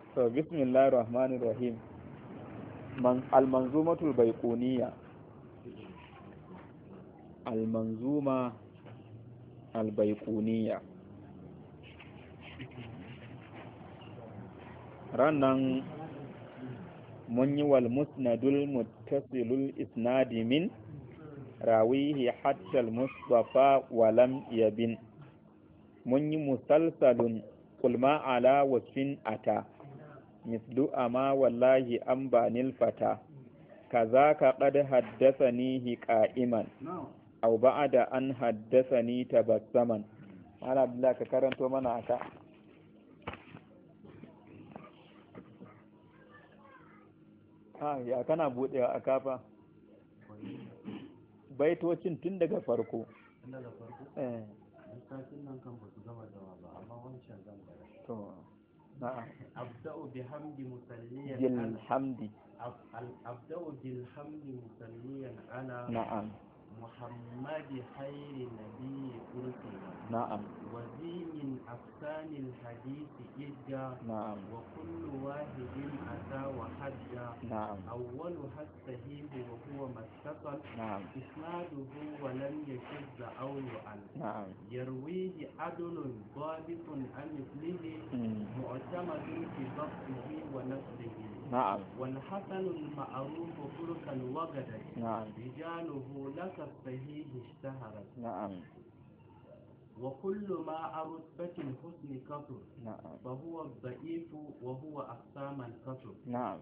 So bismillahir rahmanir rahim. Al-manzumatul baiquniya. Al-manzuma al-baiquniya. Rannan mun yi wal musnadul muttasilul isnadi min rawihi hatta al-mustafa walam yabin. Mun yi musalsalun kulma ala wasfin ata mislu ama wallahi an banil fata kazaka qad haddathanihi qa'iman aw ba'da an haddathani tabassaman. Ala Abdullah ka karanto mana aka. Ya kana budewa aka fa baitocin tun daga farko. أبدأ بحمد مسليا بالحمد أبدأ بالحمد مسليا على نعم محمد خير نبي أرسل نعم وذي من أقسام الحديث إجا نعم وكل واحد أتى وحجا نعم أولها الصحيح وهو ما اتصل نعم إسناده ولم يشذ أو يعل نعم يرويه عدل ضابط عن مثله معتمد في ضبطه ونسله نعم والحسن المعروف فرقا وغدا نعم رجاله لك الصحيح اشتهرت نعم وكل ما رتبة الحسن كثر نعم فهو الضعيف وهو أقساما كثر نعم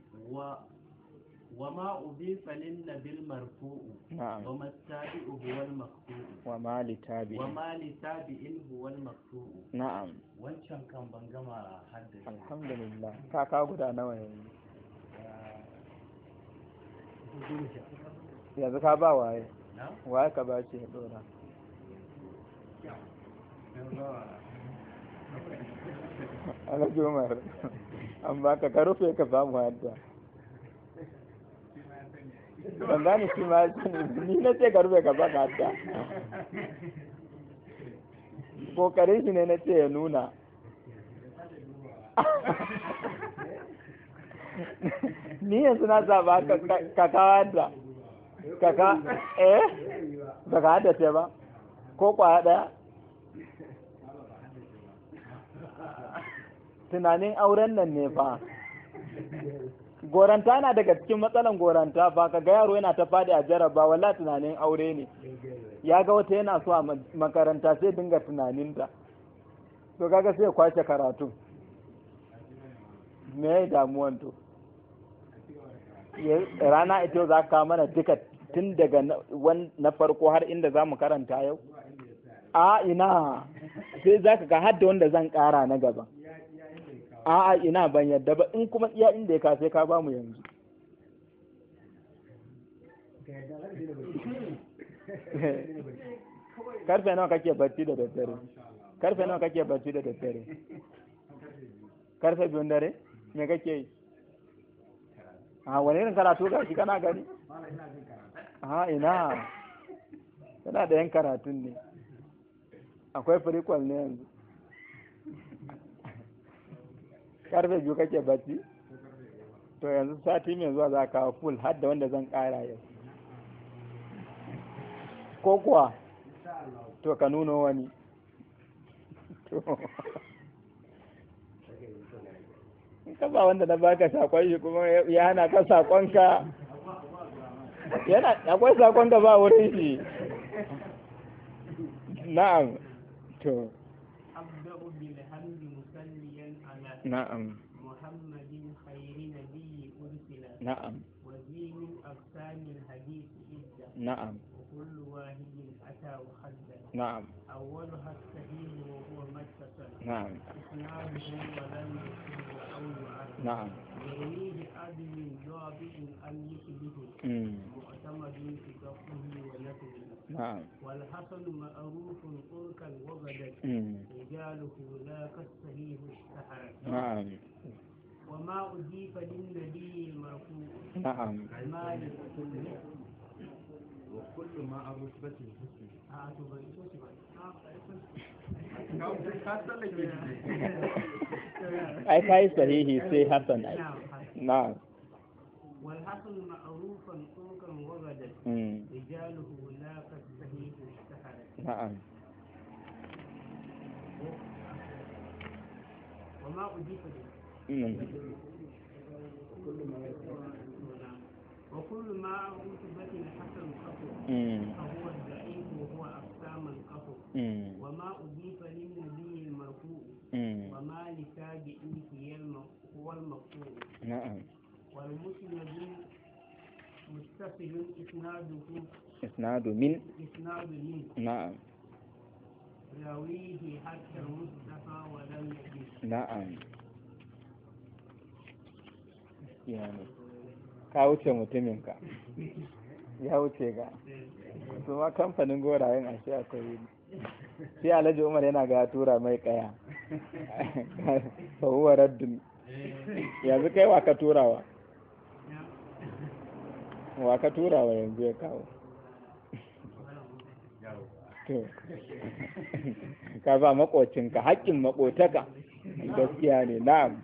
وما أضيف للنبي المرفوع نعم وما التابع هو المقطوع وما لتابع هو المقطوع نعم wancan kan ban gama haddace alhamdulillah ka kawo guda nawa yanzu yanzu ka ba waye ka ba shi ya dora Alhaji Umar an baka ka rufe ka samu hadda ban gane shi ma ni na ce ka rufe ka baka hadda kokarin shi ne na ce ya nuna ni yanzu na zaba ka kawo da kaka ba ka haddace ba ko kwaya daya tunanin auren nan ne fa goranta na daga cikin matsalan goranta fa ka ga yaro yana ta fadi a jaraba wallahi tunanin aure ne ya ga wata yana so a makaranta sai dinga tunaninta to kaga sai kwace karatu me ya damuwan to rana ita za ka mana duka tun daga na farko har inda za mu karanta yau a ina sai za ka ga hadda wanda zan kara na gaba a ina ban yadda ba in kuma iya inda ya ka sai ka ba mu yanzu karfe nawa kake bacci da daddare karfe biyun dare me kake yi wani irin karatu ga shi kana gani ina kana da yan karatun ne akwai prequel ne yanzu karfe biyu kake bacci to yanzu sati mai zuwa za ka full har da wanda zan kara yau ko kuwa to ka nuno wani ka ba wanda na baka sakon shi kuma ya hana ka sakonka akwai sakonka ba wurin shi na'am to na'am muhammadin khairin nabiyyi ursila na'am وزين أقسام الحديث إدة نعم وكل واحد أتى وحدد نعم أولها الصحيح وهو ما اتصل نعم إسناده ولم يكن أو يعد نعم يرويه عدل ضابط أن يشبه معتمد في ضبطه ونقله نعم والحسن معروف تركا وغدا رجاله لا كالصحيح اشتهر نعم وما أضيف للنبي المرفوع نعم وكل ما أرتبة الحسن ai kai sahihi sai hasan ai na'am والحسن معروفا طرقا وغدا رجاله لا كالصحيح اشتهرت na'am وما أضيف له وكل ما رتبة الحسن قصر فهو الضعيف وهو أقسام القصر وما أضيف للنبي المرفوع وما لتابعيه هو المقطوع na'am والمسند متصل isnadu min إسناد من na'am راويه حتى المصطفى ولم يجد na'am yani ka wuce mutuminka ya wuce ga kuma kamfanin gorayen ashe akwai sai alhaji umar yana ga tura mai kaya fahuwa raddun yanzu kai wa ka turawa yanzu ya kawo to ka ba makocinka haƙƙin makotaka gaskiya ne na'am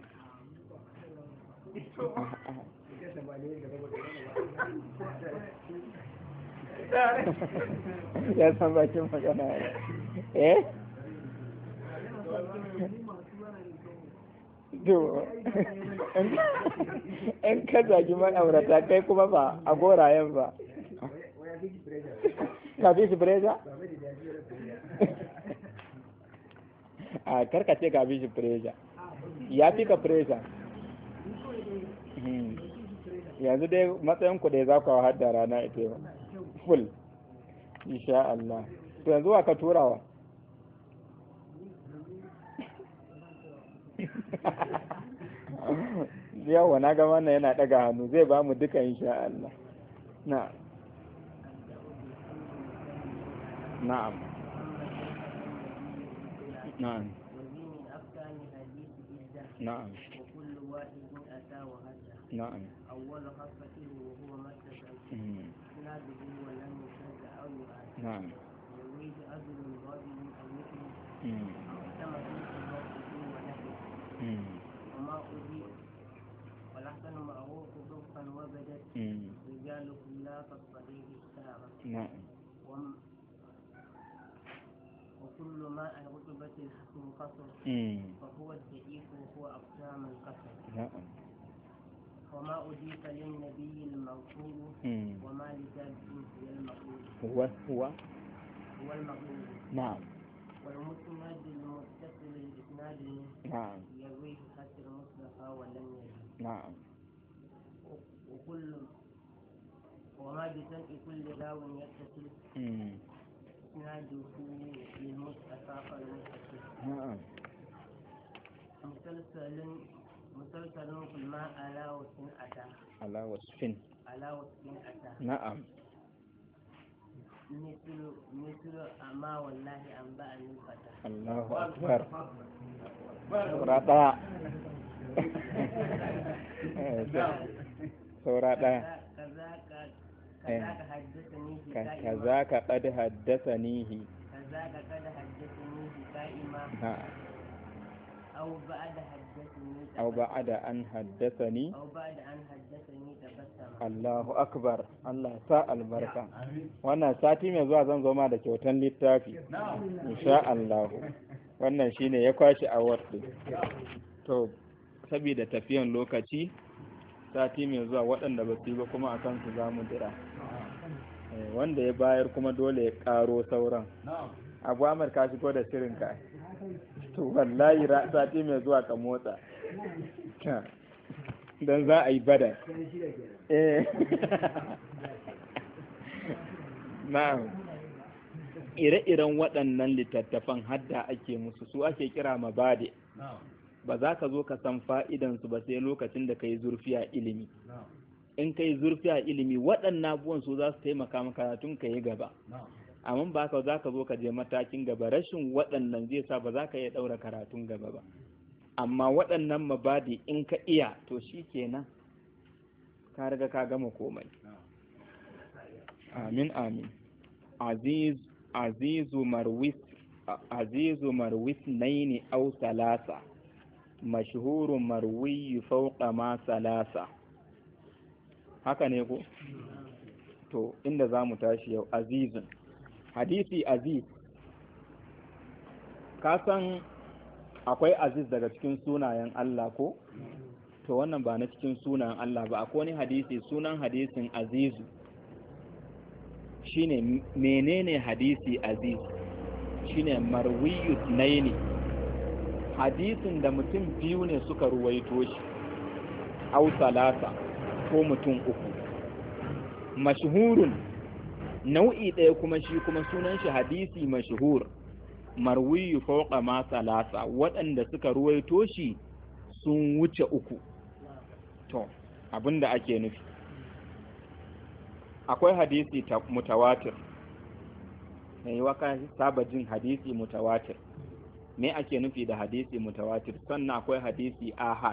ya san bakin magana to in ka zagi ma'aurata kai kuma ba a gorayen ba ka fi shi breja a karkace ka fi shi breja ya fi ka breja yanzu dai matsayin ku dai za ku hau da rana ita yau full insha Allah to yanzu wa ka turawa yawa na ga wannan yana daga hannu zai ba mu duka insha Allah na'am na'am na'am na'am وكل واحد أتى وهدى na'am أول خطة وهو مسجد إسناده ولم يشد أو يعاد na'am يرويه أجل الغادي أو مثل كما في وقته ونحوه وما أضيف والأحسن معروف ضبطا وبدت رجاله لا كالصحيح اشتهرت na'am وكل ما رتبة الحسن قصر فهو الضعيف وهو أقسام القصر na'am وما أضيف للنبي المغفور وما لتابعين هو المقبول هو هو المقبول نعم والمسند المتصل الإسناد نعم يرويه حتى المصطفى ولم يجد نعم وكل وما بسمع كل راو يتصل إسناده للمصطفى فالمتصل نعم مسلسل في الماء على وصف أتى على وصف أتى نعم مثل أما والله أنبأني الفتى الله أكبر سورة كذاك قد حدثنيه كائما أو بعد أن حدثني تبسم Allahu akbar Allah sa albarka wannan sati mai zuwa zan zo ma da kyautan littafi insha Allah wannan shine ya kwashi award din to saboda tafiyan lokaci sati mai zuwa waɗanda ba su yi ba kuma akan su zamu dira wanda ya bayar kuma dole ya karo sauran Abu Amar ka shigo da shirin ka to wallahi sati mai zuwa ka motsa don za a yi bada na'am ire-iren waɗannan littattafan hadda ake musu su ake kira mabade ba za ka zo ka san fa'idansu ba sai lokacin da ka yi zurfi a ilimi in ka yi zurfi a ilimi waɗannan abubuwan su za su taimaka maka tun ka yi gaba amma ba ka za ka zo ka je matakin gaba rashin waɗannan zai sa ba za ka iya ɗaura karatun gaba ba amma waɗannan mabadi in ka iya to shi kenan ka riga ka gama komai amin amin. Azizu marwis naini aw salasa mashhuru marwi fawqa ma salasa. Haka ne ko? To inda zamu tashi yau azizun. Hadisi aziz. Ka san akwai aziz daga cikin sunayen Allah ko? To wannan ba na cikin sunayen Allah ba, akwai wani hadisi sunan hadisin azizu. Shine menene hadisi aziz? Shine marwiyu naini, hadisin da mutum biyu ne suka ruwaito shi, au salasa ko mutum uku. Mashhurun nau'i ɗaya kuma shi kuma sunan shi hadisi mashhur, marwiyu fawqa ma salasa, waɗanda suka ruwaito shi sun wuce uku. To abinda ake nufi, akwai hadisi mutawatir. Mai waka saba jin hadisi mutawatir. Me ake nufi da hadisi mutawatir? Sannan akwai hadisi ahad.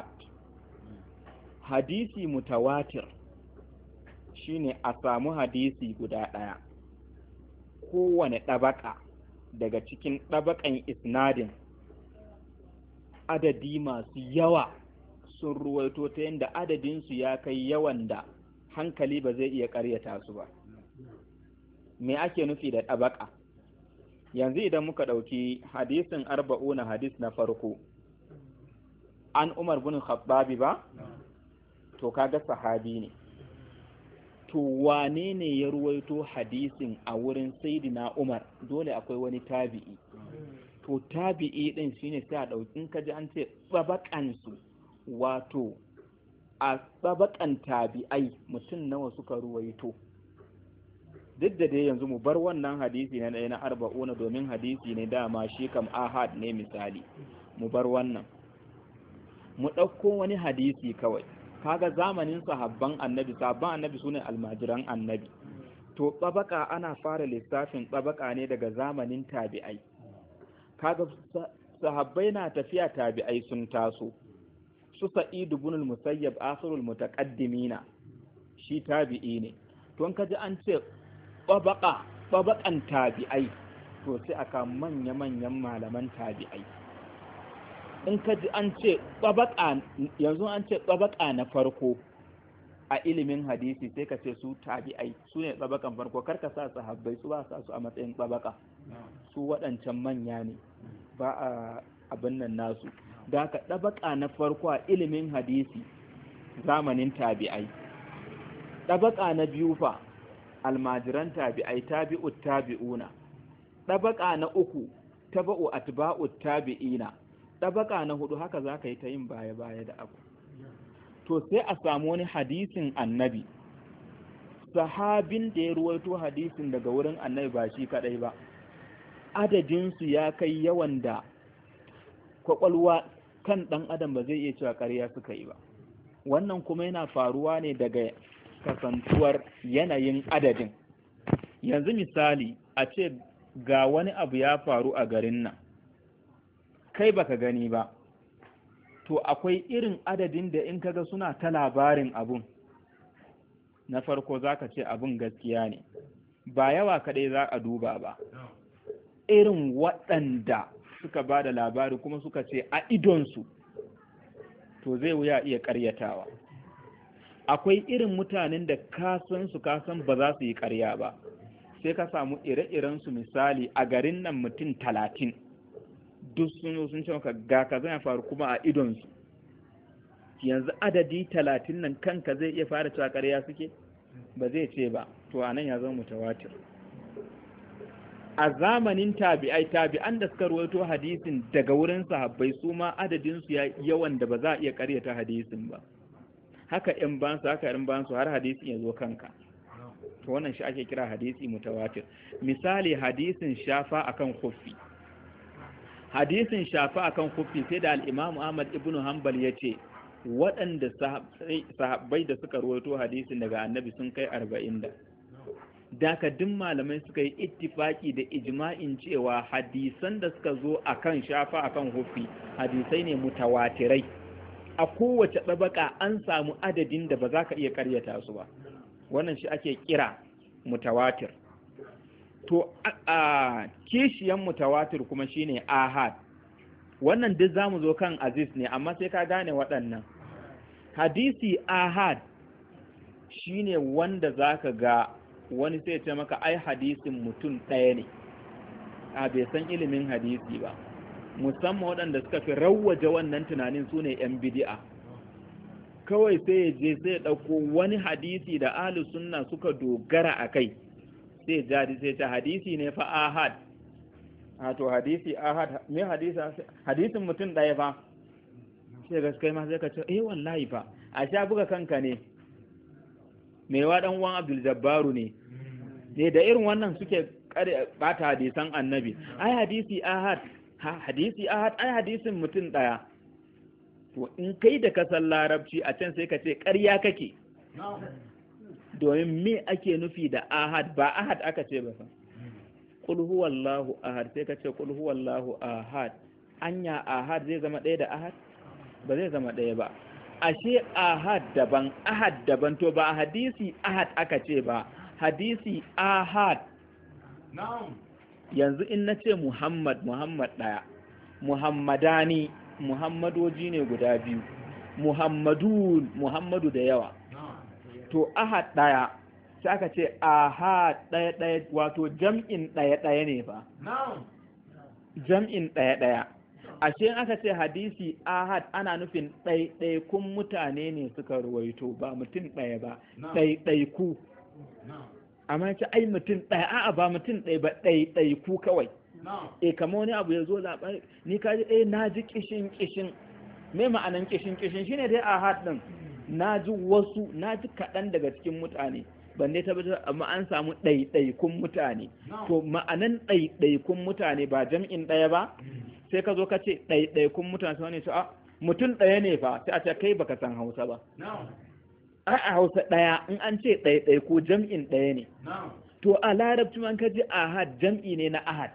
Hadisi mutawatir shine a samu hadisi guda ɗaya, kowane ɗabaka daga cikin ɗabakan isnadin adadi masu yawa sun ruwaito ta yadda adadinsu ya kai yawan da hankali ba zai iya ƙaryata su ba. Me ake nufi da ɗabaka? Yanzu idan muka ɗauki hadisin arba'una hadis na farko, an Umar bin Khattabi ba? To kaga sahabi ne. To wane ne ya ruwaito hadisin a wurin Sayyidina Umar? Dole akwai wani tabi'i. To tabi'i din shine sai a ɗauki kaji an ce tsabakansu, wato a tsabakan tabi'ai mutum nawa suka ruwaito. Duk da dai yanzu mu bar wannan hadisi na ɗaya na arba'una domin hadisi ne dama shi kam ahad ne misali, mu bar wannan, mu ɗauko wani hadisi kawai. Kaga zamanin sahabban annabi sune almajiran annabi. To tsabaka ana fara lissafin tsabaka ne daga zamanin tabi'ai. Kaga sahabbai na tafiya, tabi'ai sun taso. Su Sa'id ibn al-Musayyab akhirul mutaqaddimina, shi tabi'i ne. To in kaji an ce tsabakan tabi'ai, to sai aka manya-manyan malaman tabi'ai. In ka ji an ce tsabaka, yanzu an ce tsabaka na farko a ilimin hadisi, sai ka ce su tabi'ai su ne tsabakan farko, karka sa sahabbai, su ba sa su a matsayin tsabaka, su waɗancan manya ne ba a abin nan nasu. Da ka tsabaka na farko a ilimin hadisi zamanin tabi'ai. Tsabaka na biyu fa almajiran tabi'ai, tabi'ut tabi'una. Tsabaka na uku taba'u atba'ut tabi'ina. Ɗabaka na hudu haka za ka yi ta yin baya-baya da abu. To sai a samu wani hadisin annabi, sahabin da ya ruwaito hadisin daga wurin annabi ba shi kadai ba, adadinsu ya kai yawan da kwakwalwa kan ɗan adam ba zai iya cewa ƙarya suka yi ba. Wannan kuma yana faruwa ne daga kasantuwar yanayin adadin. Yanzu misali a ce ga wani abu ya faru a garin nan, kai baka gani ba, to akwai irin adadin da in kaga suna ta labarin abun, na farko zaka ce abun gaskiya ne, ba yawa kadai za a duba ba, irin waɗanda suka ba da labari kuma suka ce a idonsu, to zai wuya iya ƙaryatawa. Akwai irin mutanen da kasan ba za su yi ƙarya ba, sai ka samu ire-irensu. Misali a garin nan mutum 30 duk sun ce maka ga kaza ya faru kuma a idonsu. Yanzu adadi 30 nan kanka zai iya fara cewa ƙarya suke? Ba zai ce ba. To anan ya zama mutawatir. A zamanin tabi'an da suka rawaito hadisin daga wurin sahabbai, su ma adadin su ya yawan da ba za a iya ƙaryata hadisin ba. Haka in ban su har hadisin ya zo kanka. To wannan shi ake kira hadisi mutawatir. Misali hadisin shafa akan khuffi. Hadisin shafa akan khuffi sai da al-Imam Ahmad ibn Hanbal yace waɗanda sahabbai da suka rawaito hadisin daga Annabi sun kai 40. Daka duk malamai suka yi ittifaki da ijma'in cewa hadisan da suka zo akan shafa akan khuffi hadisai ne mutawatirai. A kowace ɗabaka an samu adadin da ba za ka iya ƙaryata su ba. Wannan shi ake kira mutawatir. To a kishiyan mutawatir kuma shine ahad. Wannan duk zamu zo kan aziz ne, amma sai ka gane waɗannan. Hadisi ahad shine wanda zaka ga wani sai ce maka ai hadisin mutum ɗaya ne, a bai san ilimin hadisi ba, musamman waɗanda suka fi rawwaje wannan tunanin su ne 'yan bidi'a. Kawai sai ya je sai ya ɗauko wani hadisi da ahlus sunna suka dogara a kai, sai jadi sai ta hadisi ne fa ahad. A to hadisi ahad, me hadisin mutum ɗaya fa, sai gaskiya ma sai ka ce wallahi fa a sha buga kanka ne, mai wa dan uwan Abdul Jabbaru ne da irin wannan suke bata hadisan annabi. Ai hadisi ahad ai hadisin mutum ɗaya. To in kai da kasan larabci a can sai ka ce ƙarya kake, domin me ake nufi da ahad? Ba ahad aka ce ba fa, qul huwallahu ahad sai ka ce qul huwallahu ahad. Anya ahad zai zama ɗaya da ahad? Ba zai zama ɗaya ba. Ashe ahad daban ahad daban. To ba hadisi ahad aka ce ba, hadisi ahad. Yanzu in na ce Muhammad ɗaya, Muhammadani Muhammadoji ne guda biyu, Muhammadu da yawa. To ahad ɗaya sai aka ce ahad ɗaya, wato jam'in ɗaya ne ba, jam'in ɗaya. Ashe aka ce hadisi ahad ana nufin ɗaiɗaikun mutane ne suka ruwaito, ba mutum ɗaya ba, ɗaiɗaiku. Amma ce ai mutum ɗaya, a'a ba mutum ɗaya ba, ɗaiɗaiku kawai. Kamar wani abu ya zo labari, ni ka ji na ji kishin. Me ma'anan kishin shine dai ahad ɗin. Na ji kaɗan daga cikin mutane, ban dai tabbatar, amma an samu ɗaiɗaikun mutane. To ma'anan ɗaiɗaikun mutane ba jam'in ɗaya ba, sai ka zo ka ce ɗaiɗaikun mutane su wani mutum ɗaya ne fa, sai a ce kai baka san Hausa ba. A Hausa ɗaya in an ce ɗaiɗaiku jam'in ɗaya ne. To a larabci man ka ji ahad jam'i ne na ahad.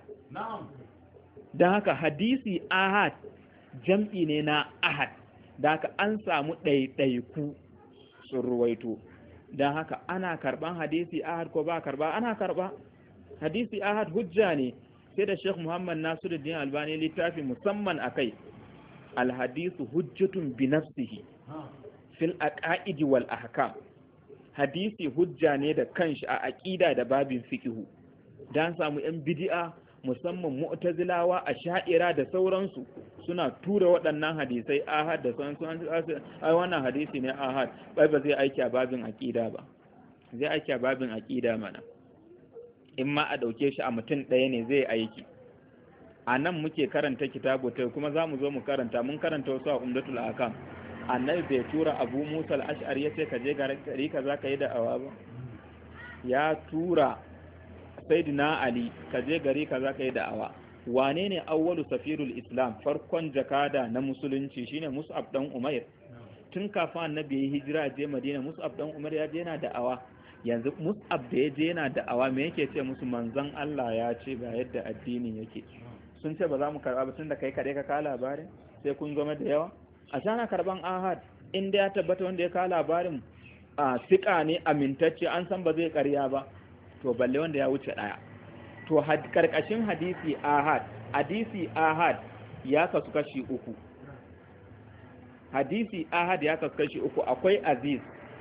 Don haka hadisi ahad jam'i ne na ahad. Don haka an samu ɗaiɗaiku sun ruwaito. Don haka ana karɓan hadisi ahad ko ba karɓa? Ana karɓa. Hadisi ahad hujja ne. Sai da Sheikh Muhammad Nasiruddin Albani littafi musamman akai, alhadisu hujjatun bi nafsihi fil aqaidi wal ahkam. Hadisi hujja ne da kanshi a aqida da babin fiqhu. Dan samu yan bid'a musamman mu'tazilawa, asha'ira da sauransu suna tura waɗannan hadisai ahad da sauransu, ai wannan hadisi ne ahad, ba zai aiki a babin aqida ba. Zai aiki a babin aqida mana. In ma a ɗauke shi a mutum ɗaya ne zai aiki. A nan muke karanta kitabu ta, kuma za mu zo mu karanta, mun karanta wasu a Umdatul Ahkam. Annabi bai tura Abu Musa al-Ash'ari ya ce ka je gari ka za ka yi da'awa ba. Ya tura Sayyidina Ali ka je gari ka za ka yi da'awa. Wane ne awwalu safirul Islam, farkon jakada na musulunci? Shine Mus'ab dan Umair. Tun kafin Annabi ya hijira je Madina, Mus'ab dan Umair ya je yana da'awa. Yanzu Mus'ab da ya je yana da'awa, me yake ce musu? Manzon Allah ya ce ga yadda addini yake. Sun ce ba za mu karba ba, tun da kai kaɗai ka kawo labarin, sai kun zama da yawa. A shana karban ahad, inda ya tabbata wanda ya kawo labarin a siƙa ne amintacce, an san ba zai ƙarya ba, to balle wanda ya wuce ɗaya. To karkashin hadisi ahad ya kasu kashi uku. Hadisi ahad ya kasu kashi uku. Akwai aziz,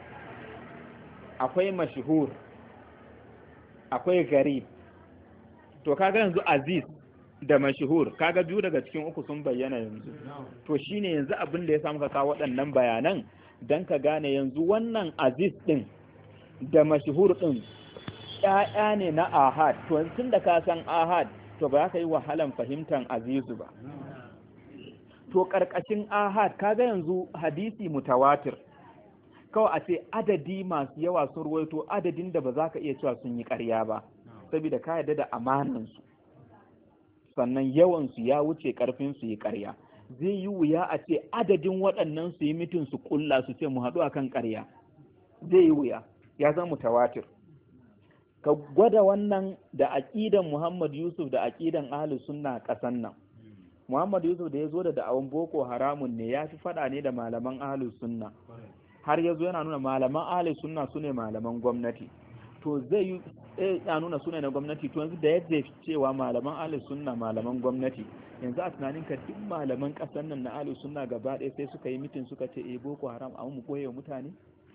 akwai mashhur, akwai garib. To kaga yanzu aziz da mashhur, kaga biyu daga cikin uku sun bayyana yanzu. To shine yanzu abin da ya samu ka kawo waɗannan bayanan dan ka gane yanzu wannan aziz din da mashhur din ƴaƴa ne na ahad. To tun da ka san ahad, to ba ka yi wahalan fahimtar azizu ba. To karkashin ahad kaga yanzu hadisi mutawatir, kawai a ce adadi masu yawa sun ruwaito adadin da ba za ka iya cewa sun yi ƙarya ba, saboda ka yarda da amanansu, sannan yawansu ya wuce ƙarfin su yi ƙarya. Zai yi wuya a ce adadin waɗannan su yi mitin su ƙulla su ce mu haɗu akan ƙarya, zai yi wuya, ya zama mutawatir. Ka gwada wannan da aƙidan Muhammad Yusuf da aƙidan Ahlus Sunna ƙasan nan. Muhammad Yusuf da ya zo da da'awan Boko Haramun ne, ya fi faɗa ne da malaman Ahlus Sunna. Har ya zo yana nuna malaman Ahlus Sunna su ne malaman gwamnati. to zai yi ya nuna suna na gwamnati to yanzu da yadda cewa malaman ahlus sunna malaman gwamnati yanzu a tunanin ka duk malaman kasar nan na ahlus sunna gaba ɗaya sai suka yi mitin suka ce boko haram a mu koyewa mutane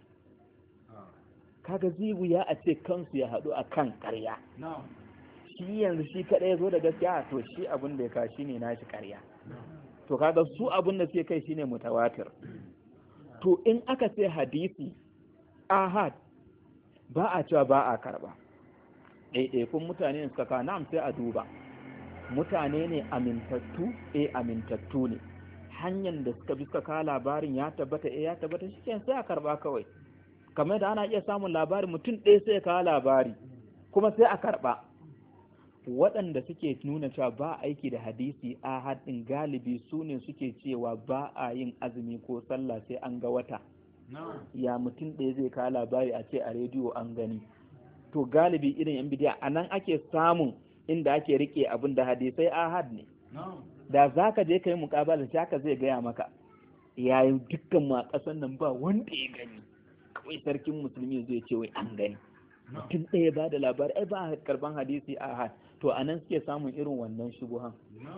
kaga zai wuya a ce kansu ya haɗu a kan ƙarya shi yanzu shi kaɗai ya zo da gaskiya to shi abin da ya kashi ne nashi ƙarya to kaga su abin da suke kai shine mutawatir to in aka ce hadisi ahad ba a cewa ba a karba ɗaiɗaikun mutane ne suka kawo na'am sai a duba mutane ne amintattu amintattu ne hanyar da suka bi suka kawo labarin ya tabbata ya tabbata shi sai a karba kawai kamar da ana iya samun labari mutum ɗaya sai ya kawo labari kuma sai a karba waɗanda suke nuna cewa ba aiki da hadisi ahad ɗin galibi su ne suke cewa ba a yin azumi ko sallah sai an ga wata ya mutum ɗaya zai kawo labari a ce a rediyo an gani to galibi irin yan bidiya a nan ake samun inda ake rike abin da hadisai ahad ne da za ka je ka yi muƙabala shi haka zai gaya maka yayin dukkan ma ƙasan nan ba wanda ya gani kawai sarkin musulmi zai ce wai an gani mutum ɗaya ba da labari ai ba a karban hadisi ahad to a nan suke samun irin wannan shubuhan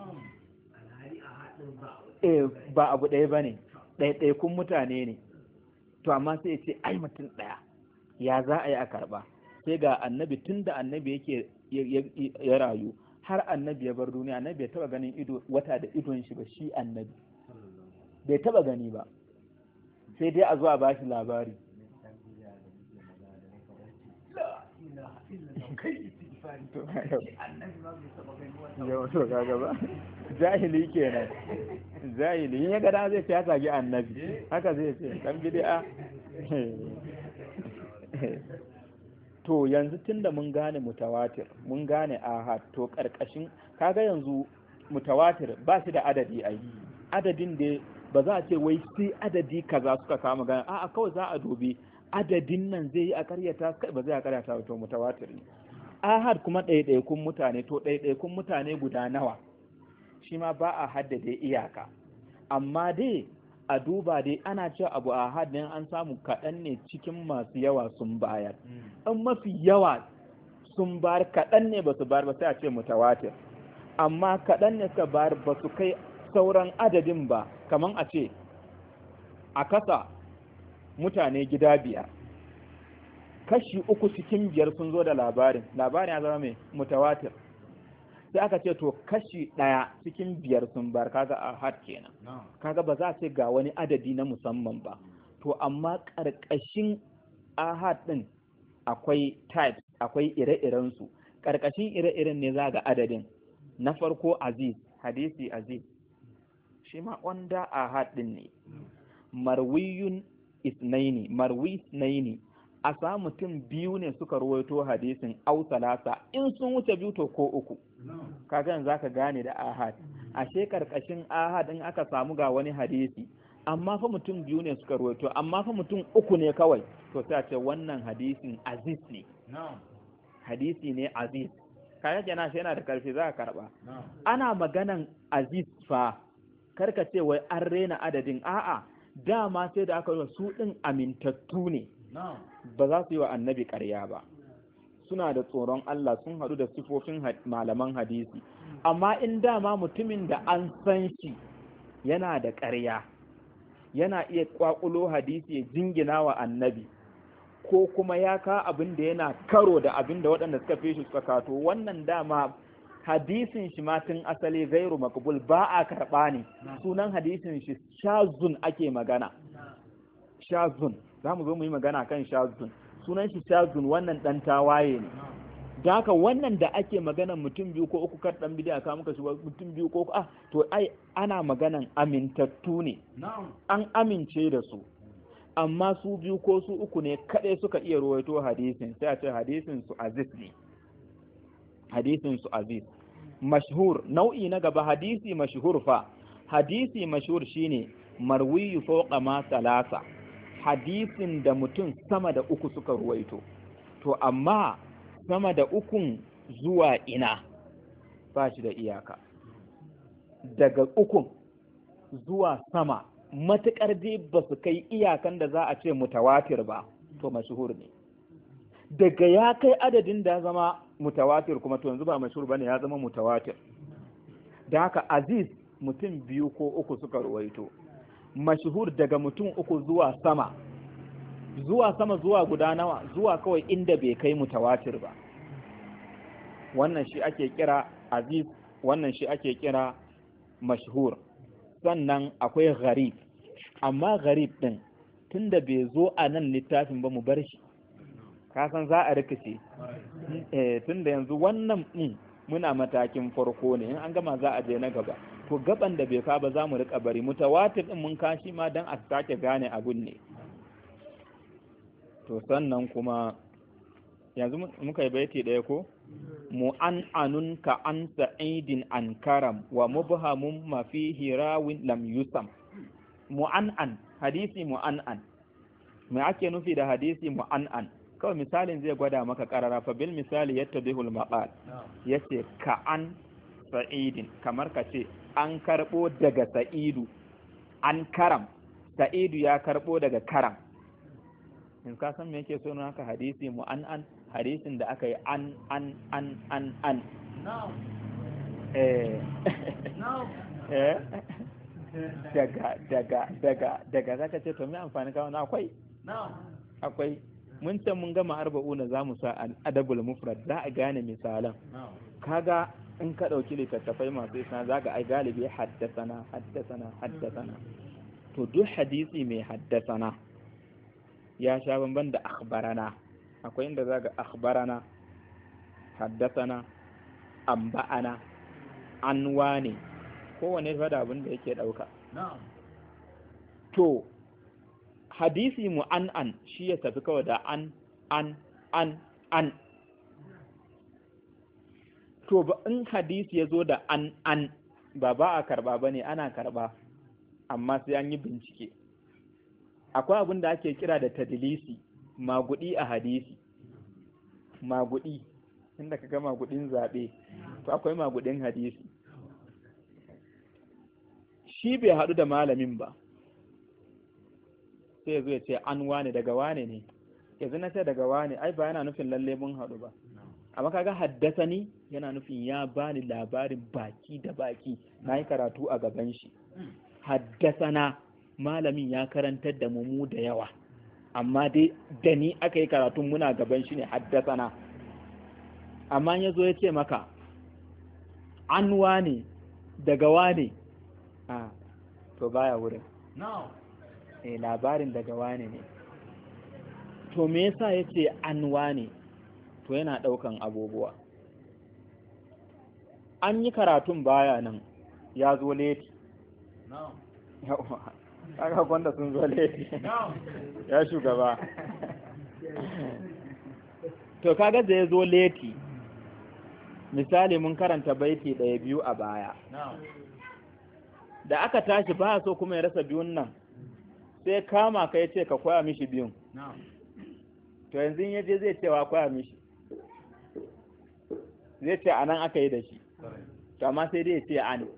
ba abu ɗaya ba ne ɗaiɗaikun mutane ne to amma sai ce ai mutum ɗaya ya za a yi a karɓa sai ga annabi tun da annabi yake ya rayu har annabi ya bar duniya annabi bai taba ganin wata da idon shi ba shi annabi bai taba gani ba sai dai a zuwa ba shi labari yau to kaga ba jahili kenan jahili in ya gada zai ya zagi annabi haka zai ce dan bid'a to yanzu tunda mun gane mutawatir mun gane ahad to karkashin kaga yanzu mutawatir ba shi da adadi ai adadin da ba za a ce wai sai adadi kaza suka kama gane a'a kawai za a dubi adadin nan zai yi a karyata ba zai a karyata to mutawatir ne ahad kuma ɗaiɗaikun mutane to ɗaiɗaikun mutane guda nawa shi ma ba a haddade iyaka amma dai a duba dai ana cewa abu ahad ne an samu kaɗan ne cikin masu yawa sun bayar in mafi yawa sun bayar kaɗan ne ba su bayar ba sai a ce mutawatir amma kaɗan ne suka bayar ba su kai sauran adadin ba kaman a ce a kasa mutane gida 5 kashi 3 cikin 5 sun zo da labarin ya zama mai mutawatir sai aka ce to kashi 1 cikin 5 sun bar kaga ahad kenan kaga ba za a ce ga wani adadi na musamman ba to amma karkashin ahad din akwai types akwai ire-iren su karkashin ire-iren ne za ga adadin na farko aziz hadisi aziz shi ma wanda ahad din ne marwiyun isnaini marwi isnaini a sa mutum 2 ne suka ruwaito hadisin au salasa in sun wuce 2 to ko 3 kaga yanzu zaka gane da ahad ashe karkashin ahad in aka samu ga wani hadisi amma fa mutum 2 ne suka ruwaito amma fa mutum 3 ne kawai to sai a ce wannan hadisin aziz ne hadisi ne aziz kaga kenan shi yana da karfi za ka karba ana maganan aziz fa karka ce wai an rena adadin a'a dama sai da aka yi su din amintattu ne ba za su yi wa annabi ƙarya ba suna da tsoron Allah sun haɗu da sifofin malaman hadisi amma in dama mutumin da an san shi yana da ƙarya yana iya ƙwaƙulo hadisi ya jingina wa annabi ko kuma ya ka abin da yana karo da abin da waɗanda suka fi shi suka kato wannan dama hadisin shi ma tun asali gairu makbul ba a karɓa ne sunan hadisin shi shazun ake magana shazun za mu zo mu yi magana kan shazun sunan shi shazun wannan dan tawaye ne da haka wannan da ake magana mutum 2 ko 3 kar dan bidiya ka muka shi mutum 2 ko to ai ana maganan amintattu ne an amince da su amma su 2 ko su 3 ne kadai suka iya ruwaito hadisin sai a ce hadisin su aziz ne hadisin su aziz mashhur nau'i na gaba hadisi mashhur fa hadisi mashhur shine marwiyu fawqa ma salasa hadisin da mutum sama da 3 suka ruwaito to amma sama da 3 zuwa ina ba shi da iyaka daga 3 zuwa sama matuƙar dai ba su kai iyakan da za a ce mutawatir ba to mashhur ne daga ya kai adadin da zama mutawatir kuma to yanzu ba mashhur bane, ya zama mutawatir. Da haka aziz mutum 2 ko 3 suka ruwaito, mashhur daga mutum 3 zuwa sama zuwa guda nawa, zuwa kawai inda bai kai mutawatir ba, wannan shi ake kira aziz, wannan shi ake kira mashhur. Sannan akwai gharib, amma gharib din tunda bai zo a nan littafin ba mu bar shi, kasan za a rikice. Tunda yanzu wannan muna matakin farko ne, in an gama za a je na gaba, to gaban da bai ka ba za mu rika bari. Mutawatir din mun kashi ma dan a sake gane abun ne. To sannan kuma yanzu muka yi baiti ɗaya ko mu'an'anun ka an sa'idin an karam wa mubhamun ma fihi rawin lam yusam. Mu'an'an, hadisi mu'an'an, me ake nufi da hadisi mu'an'an? Kawai misalin zai gwada maka karara, fa bil misali yattadihul maqal, yace ka an sa'idin, kamar ka ce an karbo daga sa'idu, an karam, sa'idu ya karbo daga karam. In ka san me yake so na haka hadisi mu'an'an, hadisin da aka yi an daga zaka ce to me amfani ka wani akwai mun ce mun gama arba'una za mu sa adabul mufrad, za a gane misalan. Kaga in ka dauki littattafai masu isna zaka ai galibi haddasana. To duk hadisi mai haddasana ya sha bamban da akhbarana. Akwai inda zaga akhbarana, haddasana, amba'ana, anwane, kowane fada abin da yake dauka. To hadisi mu'an'an shi ya tafi kawai da an. To ba in hadisi ya zo da an ba a karba ba ne, ana karba, amma sai an yi bincike. Akwai abin da ake kira da tadlisi, magudi a hadisi. Magudi, inda ka ga magudin zaɓe, to akwai magudin hadisi. Shi bai haɗu da malamin ba, sai ya zo ya ce an wane, daga wane ne, yanzu na ce daga wane, ai ba yana nufin lalle mun haɗu ba. Amma kaga haddasani yana nufin ya bani labarin baki da baki, na yi karatu a gaban shi. Haddasana malamin ya karantar da mu da yawa, amma dai da ni aka yi karatun muna gaban shi ne haddasana. Amma ya zo ya ce maka an wane, daga wane, to baya wurin. Labarin daga wane ne. To me yasa ya ce an wane? To yana ɗaukan abubuwa. An yi karatun baya nan, ya zo leti. Aka gwanda sun zo leti. Ya shugaba. To kaga da ya zo leti, misali mun karanta baiti 1-2 a baya. Da aka tashi ba so kuma ya rasa biyun nan, sai kama ka ya ce ka koya mishi biyun. To yanzu ya je zai cewa koya mishi, zai ce a nan aka yi da shi, to amma sai dai ya ce an.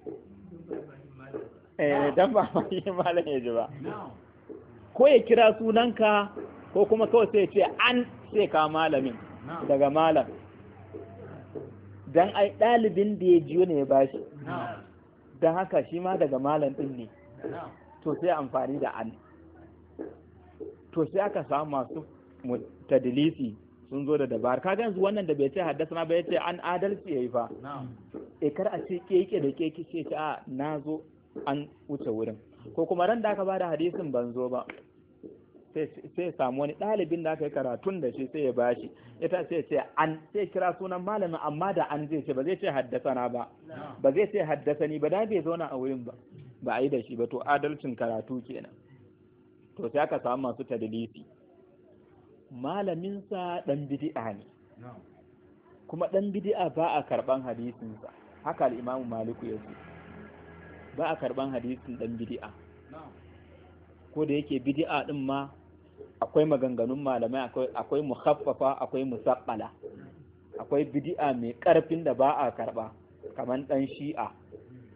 Dan ba ma yi malam ya ji ba. Ko ya kira sunanka, ko kuma kawai sai ya ce an, sai ka malamin daga malam. Dan ai ɗalibin da ya jiyo ne ya bashi. Don haka shi ma daga malam ɗin ne, to sai amfani da an. To sai aka samu masu tadlisi sun zo da dabar. Kaga yanzu wannan da bai ce haddasa ba, ya ce an adalci yayi fa. Kar a ce keke da keke ce a na zo an wuce wurin. Ko kuma ran da aka bada hadisin ban zo ba, sai samu wani ɗalibin da aka yi karatun da shi sai ya bashi, ita sai ce an, sai kira sunan malamin, amma da an zai ce, ba zai ce haddasana ba, ba zai ce haddasani ba, da bai zauna a wurin ba, ba a yi da shi ba. To adalcin karatu kenan. To sai aka samu masu tadlisi, malaminsa ɗan bid'a ne, kuma ɗan bid'a ba a karɓan hadisinsa. Haka al'imamu Maliku ya ce, ba a karɓan hadisin ɗan bid'a. Ko da yake bid'a ɗin ma akwai maganganun malamai, akwai mukhaffafa, akwai musaqqala. Akwai bid'a mai ƙarfin da ba a karɓa, kaman ɗan shi'a,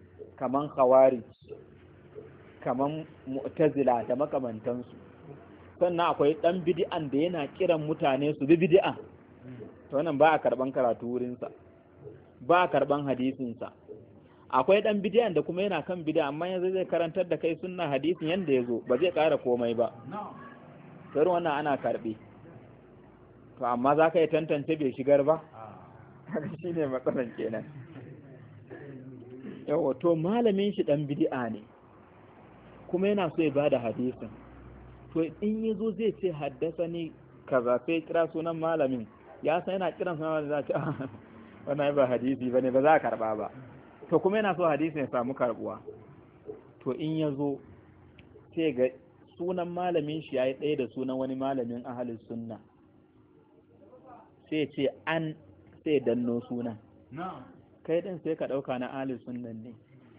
kaman khawarij, kaman mu'tazila da makamantansu. sannan akwai ɗan bidi'an da yana kiran mutane su bi bidi'an, to wannan ba a karɓan karatu wurinsa, ba a karɓan hadisinsa. Akwai ɗan bidi'an da kuma yana kan bidi'a, amma yanzu zai karantar da kai sunna hadisin yanda ya zo, ba zai ƙara komai ba, sai wannan ana karɓe. To amma za ka yi tantance bai shigar ba, shi ne matsalan kenan. Yawa, to malamin shi ɗan bidi'a ne, kuma yana so ya ba da hadisin. To in ya zo zai ce haddasa ni kaza, sai kira sunan malamin, ya san yana kiran sunan malamin, za a ce wannan ba hadisi ba ne, ba za a karɓa ba. To kuma yana so hadisin ya samu karɓuwa. To in ya zo sai ga sunan malamin shi ya yi ɗaya da sunan wani malamin ahalin sunna, sai ce an, sai danno sunan. Kai ɗin sai ka ɗauka na ahalin sunnan ne,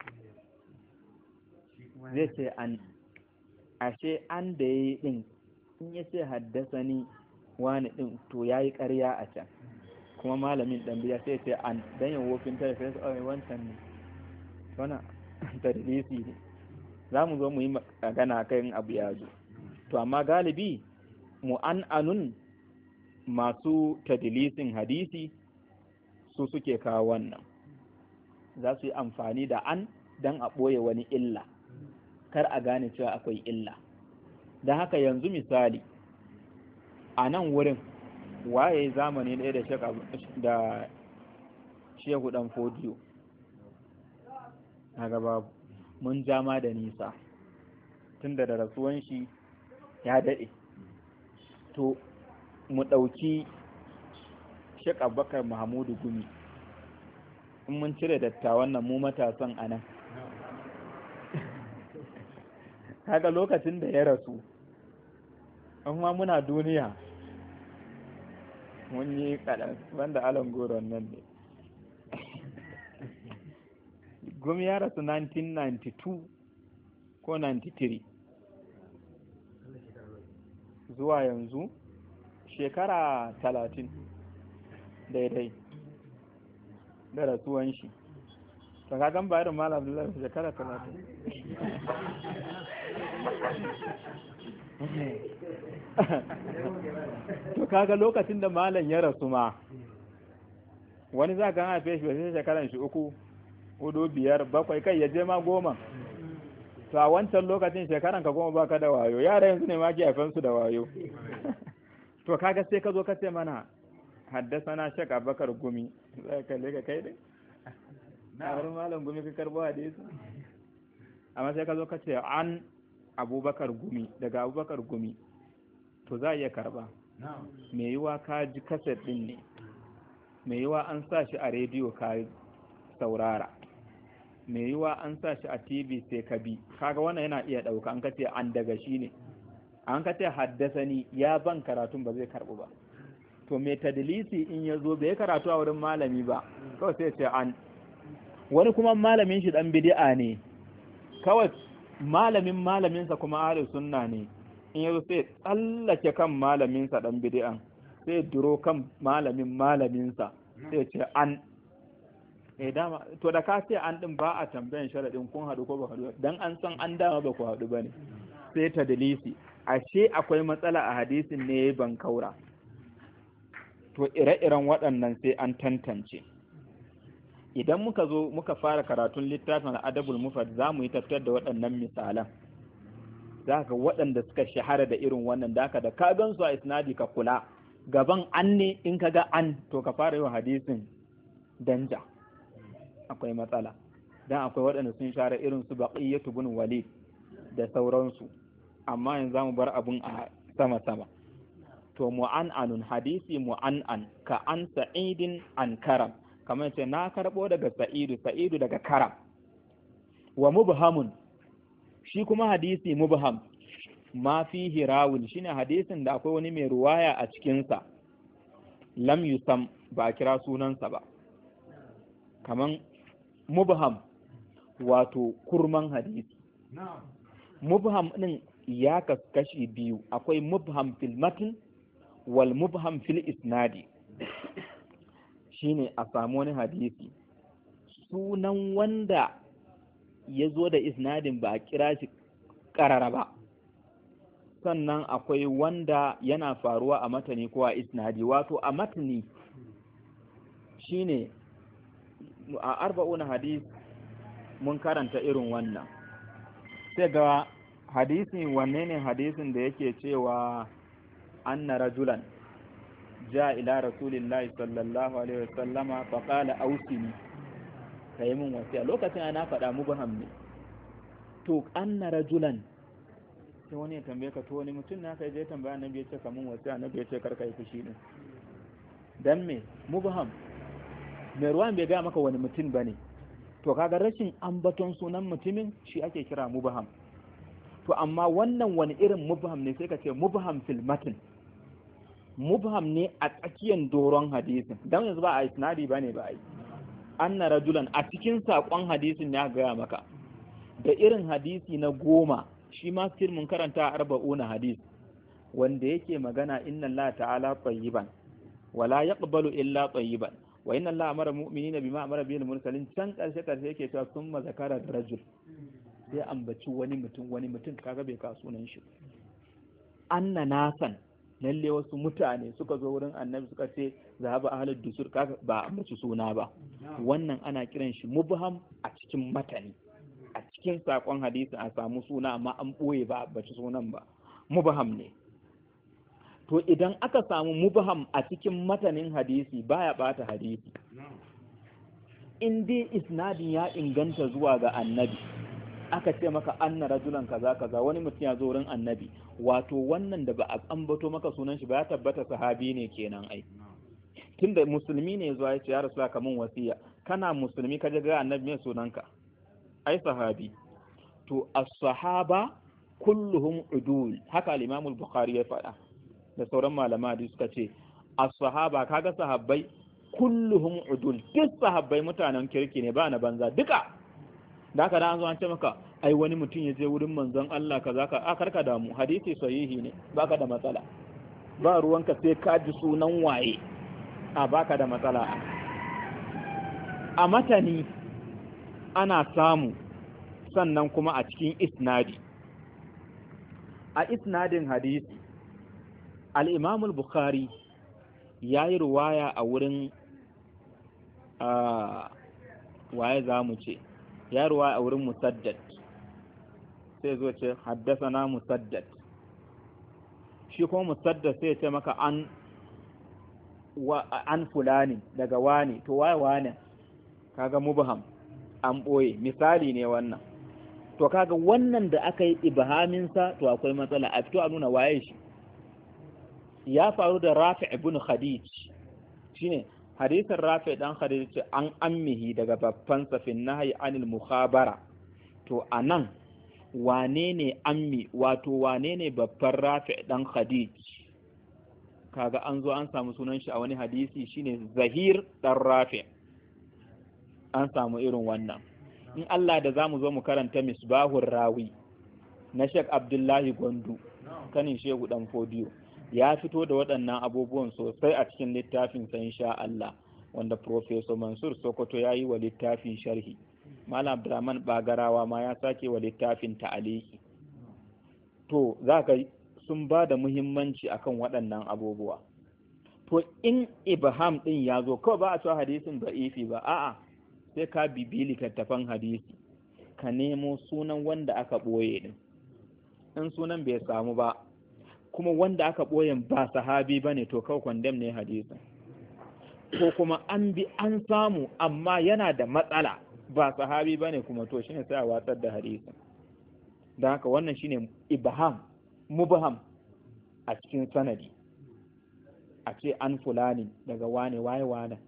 zai ce an, ashe an da ya yi ɗin, in ya ce haddasa ni wani ɗin, to ya yi ƙarya a can, kuma malamin ɗan biya sai ce an, don yin wofin tare sai su wancan ne, wana tadlisi ne. Za mu zo mu yi magana kan abu ya zo. To amma galibi mu'an'anun masu tadlisin hadisi su suke kawo wannan, za su yi amfani da an don a ɓoye wani illa, kar a gane cewa akwai illa. Da haka yanzu misali a nan wurin waye zamani ɗaya da shehu ɗan fodiyo, a babu, mun jama da nisa tun da rasuwan shi ya daɗe. To mu ɗauki Sheikh Abubakar Mahamudu Gumi, in mun cire dattawan nan mu matasan a nan, kaga lokacin da ya rasu amma muna duniya mun yi kaɗan, wanda Alan Goron nan ne. Gumi ya rasu 1992 ko 93, zuwa yanzu shekara 30 daidai da rasuwan shi. To kagan bayan Malam Abdullahi shekara 30. To kaga lokacin da malam ya rasu ma, wani za ka haife shi wajen shekaran shi 3, 4, 5, 7, kai ya je ma 10. To a wancan lokacin shekaran ka 10 baka da wayo, yara yanzu ne ma ke haifan su da wayo. To kaga sai ka zo ka ce mana haddasa na Sheikh Abubakar Gumi, zai kalle ka kai dai a wurin malam Gumi ka karbo hadisi, amma sai ka zo ka ce an Abubakar Gumi, daga Abubakar Gumi, to za a iya karba. Me yiwa ka ji kaset din ne, me yiwa an sa shi a rediyo ka saurara, me yiwa an sa shi a TV sai ka bi, kaga wannan yana iya ɗauka. An ka ce an daga shi ne, an ka ce haddasa ni ya ban karatun, ba zai karɓu ba. To mai tadlisi in ya zo bai karatu a wurin malami ba, kawai sai ce an. Wani kuma malamin shi dan bid'a ne, kawai malaminsa kuma ahlus sunna ne, in yazo sai tsallake kan malaminsa dan bid'an, sai duro kan malaminsa sai ce an. Dama to da ka ce an din ba a tambayan sharadin kun hadu ko ba hadu, dan an san an dama ba ku hadu bane. Sai tadlisi, ashe akwai matsala a hadisin ne ban kaura. To ire-iren waɗannan sai an tantance. Idan muka zo muka fara karatun littafin Adabul Mufrad, za mu yi tattar da waɗannan misalan. Za ka waɗanda suka shahara da irin wannan, da ka gan su a isnadi ka kula, gaban an ne in ka ga an, to ka fara yin hadisin danja, akwai matsala. Dan akwai waɗanda sun share irin su Baqiyatu bin Walid da sauransu, amma yanzu za mu bar abun a sama-sama. To mu'an'anun, hadisi mu'an'an ka an Sa'idin an Karam, kamar ce na karɓo daga Sa'idu daga Karam. Wa mubhamun, shi kuma hadisi mubham ma fihi rawun, shine hadisin da akwai wani mai ruwaya a cikinsa, lam yusam, ba kira sunansa ba. Kaman mubham wato kurman hadisi. Mubham din ya kashi biyu, akwai mubham fil matn wal mubham fil isnadi. Shine a samu wani hadisi sunan wanda ya zo da isnadin ba a kira shi karara ba, sannan akwai wanda yana faruwa a matani ko a isnadi. Wato a matani shine a arba'una hadis mun karanta irin wannan, sai ga hadisi wanne ne hadisin da yake cewa anna rajulan ja ila rasulillahi sallallahu alaihi wasallama fa qala ausini, kai mun wasiya. Lokacin ana faɗa mubham ne, to anna rajulan sai wani ya tambaye ka, to wani mutum na kai je tambaya annabi ya ce ka mun wasiya, annabi ya ce karka yi fushi din, dan me mubham, mai ruwan bai ga maka wani mutum bane, to kaga rashin ambaton sunan mutumin shi ake kira mubham. To amma wannan wani irin mubham ne, sai ka ce mubham fil matn, mubham ne a tsakiyar doron hadisin, dan yanzu ba a isnadi bane ba ai, anna rajulan a cikin sakon hadisin ya gaya maka. Da irin hadisi na 10 shi ma sir mun karanta 40 hadis wanda yake magana inna Allah ta'ala tayyiban wala yaqbalu illa tayyiban wa inna Allah amara mu'minina bima amara bihi al-mursalin, can karshe yake cewa summa zakara rajul, sai ambaci wani mutum kaga bai ka sunan shi. Anna nasan, lalle wasu mutane suka zo wurin annabi suka ce zahaba ahlud dusur, kaga ba ambaci suna ba. Wannan ana kiran shi mubham a cikin matani, a cikin sakon hadisi a samu suna amma an boye ba ambaci sunan ba, mubham ne. To idan aka samu mubham a cikin matanin hadisi baya bata hadisi, in dai isnadin ya inganta zuwa ga annabi, aka ce maka anna rajulan kaza kaza, wani mutum ya zo wurin annabi, wato wannan da ba a ambato maka sunan shi ba ya tabbata sahabi ne kenan ai. Tunda musulmi ne zuwa ya ce ya rasu kamun wasiya, kana musulmi ka ga annabi mai sunanka ai sahabi. To as-sahaba kulluhum udul, haka al-Imam al-Bukhari ya faɗa da sauran malama da suka ce as-sahaba, kaga sahabbai kulluhum udul, duk sahabbai mutanen kirki ne ba na banza duka. Da haka da an zo an ce maka ai wani mutum ya je wurin manzon Allah kaza ka a karka damu, hadisi sahihi ne, baka da matsala, ba ruwanka sai ka ji sunan waye, a baka da matsala. A matani ana samu, sannan kuma a cikin isnadi. A isnadin hadisi al-Imam al-Bukhari yayi riwaya a wurin waye zamu ce ya ruwa a wurin Musaddad, sai zo ce haddasana Musaddad, shi kuma Musaddad sai ce maka an fulani daga wani, to waye wani, kaga mubham an boye, misali ne wannan. To kaga wannan da aka yi ibhamin sa to akwai matsala, a fito a nuna waye shi. Ya faru da Rafi' ibn Khadij, shine hadisin Rafi dan Khadij ce an ammihi daga babban safin nahyi anil mukhabara. To anan wane ne ammi, wato wane ne babban Rafi dan Khadij? Kaga an zo an samu sunan shi a wani hadisi shine Zahir dan Rafi, an samu irin wannan. In Allah da zamu zo mu karanta Misbahur Rawi na Sheikh Abdullahi Gondu kanin Shehu dan Fodiyo, ya fito da waɗannan abubuwan sosai a cikin littafin sa insha Allah, wanda Professor Mansur Sokoto ya yi wa littafin sharhi, Malam Abdurrahman Bagarawa ma ya sake wa littafin ta'aliki. To zaka sun ba da muhimmanci akan waɗannan abubuwa. To in ibham din ya zo kawai ba a cewa hadisin da'ifi ba, a'a sai ka bibi littattafan hadisi ka nemo sunan wanda aka ɓoye din. In sunan bai samu ba kuma wanda aka ɓoyen ba sahabi ba ne, to kawai kwandam ne hadisin. Ko kuma an bi an samu amma yana da matsala ba sahabi ba ne kuma, to shine sai a watsar da hadisin. Don haka wannan shine ibham, mubham a cikin sanadi, a ce an fulani daga wane waye wane,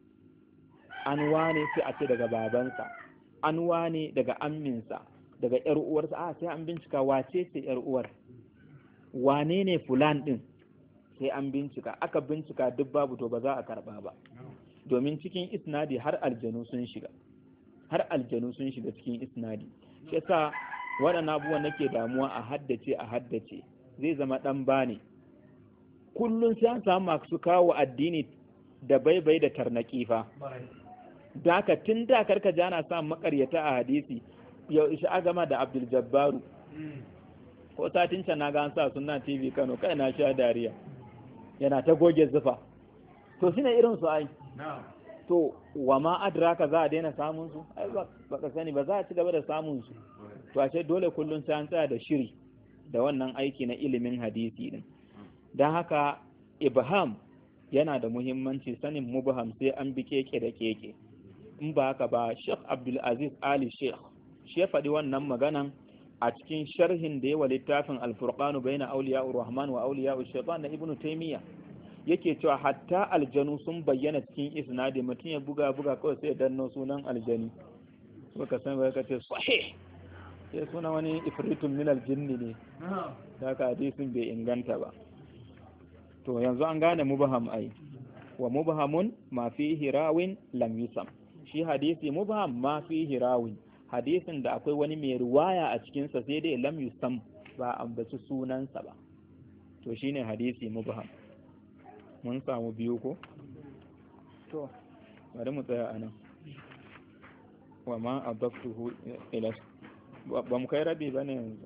an wane sai a ce daga babansa, an wane daga amminsa, daga yar uwarsa, a sai an bincika wace ce yar uwar, wane ne fulan din, sai an bincika. Aka bincika duk babu, to ba za a karba ba, domin cikin isnadi har aljanu sun shiga, har aljanu sun shiga cikin isnadi. Shi yasa waɗannan abubuwan nake damuwa a haddace zai zama ɗan bane. Kullum sai an samu masu kawo addini da baibai da tarnaki fa. Da haka tun da karka jana samun makaryata a hadisi, yau shi agama da Abdul Jabbaru ko satin can na ga an sa Sunna TV Kano kai na sha dariya yana ta goge zufa to shine irin su ai to wa ma adraka za a daina samun su ai ba ka sani ba za a ci gaba da samun su to ashe dole kullun sai an tsaya da shiri da wannan aiki na ilimin hadisi din dan haka ibham yana da muhimmanci sanin mubham sai an bi keke da keke in ba haka ba Sheikh Abdul Aziz Ali Sheikh shi ya faɗi wannan maganan a cikin sharhin da yawa littafin Al-Furqan bayna awliya'ur rahman wa awliya'ush shaytan na Ibn Taymiyyah yake cewa hatta aljanu sun bayyana cikin isnadi mutum ya buga kawai sai ya danno sunan aljani baka san ba ka ce sahih sai suna wani ifritun min aljinni ne haka hadisin bai inganta ba to yanzu an gane mubham ai wa mubhamun ma fihi rawin lam yusam shi hadisi mubham ma fihi rawin hadisin da akwai wani mai riwaya a cikin sa sai dai lam yusam ba ambaci sunansa ba to shine hadisi mubham mun samu biyu ko to bari mu tsaya anan wa ma adaftuhu ila ba mu kai rabi bane yanzu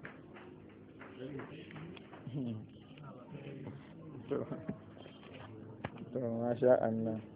to masha Allah